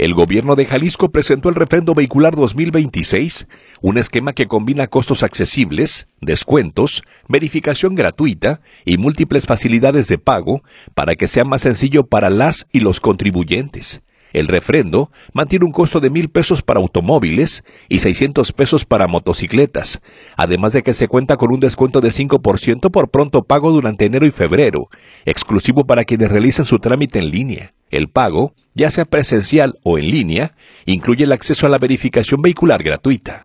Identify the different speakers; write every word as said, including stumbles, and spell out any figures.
Speaker 1: El gobierno de Jalisco presentó el Refrendo Vehicular dos mil veintiséis, un esquema que combina costos accesibles, descuentos, verificación gratuita y múltiples facilidades de pago para que sea más sencillo para las y los contribuyentes. El refrendo mantiene un costo de mil pesos para automóviles y seiscientos pesos para motocicletas, además de que se cuenta con un descuento de cinco por ciento por pronto pago durante enero y febrero, exclusivo para quienes realicen su trámite en línea. El pago, ya sea presencial o en línea, incluye el acceso a la verificación vehicular gratuita.